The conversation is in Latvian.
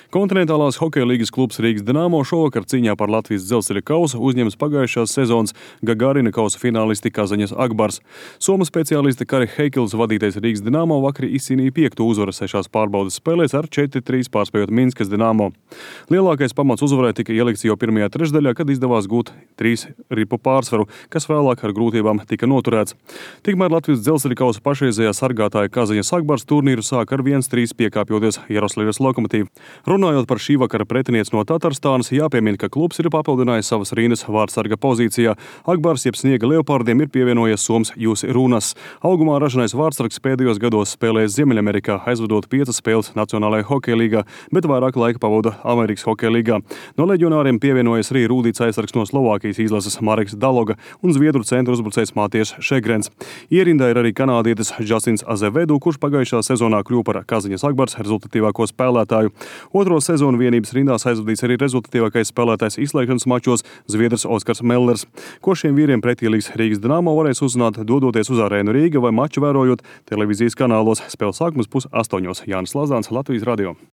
Kontinentālās hokeja līgas klubs Rīgas Dinamo šovakar cīņā par Latvijas dzelzceļa kausu uzņems pagājušās sezonas Gagarina kausa finālisti Kazaņas Akbars. Somu speciāliste Kari Heikils vadītais Rīgas Dinamo vakar izcīnīja 5. uzvaru 6 pārbaudes spēlēs ar 4-3 pārspējot Minskas Dinamo. Lielākais pamats uzvarai tika ielikts jau pirmajā trešdaļā, kad izdevās gūt 3 ripu pārsvaru, kas vēlāk ar grūtībām tika noturēts. Tikmēr Latvijas dzelzceļa kausa pašreizējā sargātāja Kazaņas Akbars turnīru sāk ar 1-3 piekāpjoties Jaroslavas Lokomotīvu. Runājot par šī vakara pretinieci no Tatarstānas, jāpiemina, ka klubs ir papildinājis savas rindas vārtsarga pozīcijā. Akbars jeb Sniega Leopardiem ir pievienojies Soms Jūsi Rūnas. Augumā ražanais vārtsargs pēdējos gados spēlējis Ziemeļamerikā, aizvadot 5 spēles Nacionālajā hokeja līgā, bet vairāk laika pavada Amerikas hokeja līgā. No leģionāriem pievienojas arī rūdīts aizsargs no Slovākijas izlases Mareks Daloga un zviedru centra uzbrucējs Māties Šegrens. Ierindā ir arī kanādietis Jusins Azevedu, kurš pagājušā sezonā kļuva par Kazaņas Akbars rezultatīvāko spēlētāju. Otro sezonu vienības rindās aizvadīs arī rezultatīvākais spēlētājs izslēgšanas mačos Zviedrs Oskars Mellers. Ko šiem vīriem pretī liks Rīgas Dinamo varēs uzzināt, dodoties uz arēnu Rīga vai maču vērojot televīzijas kanālos. Spēles sākums 7:30. Jānis Lazāns, Latvijas radio.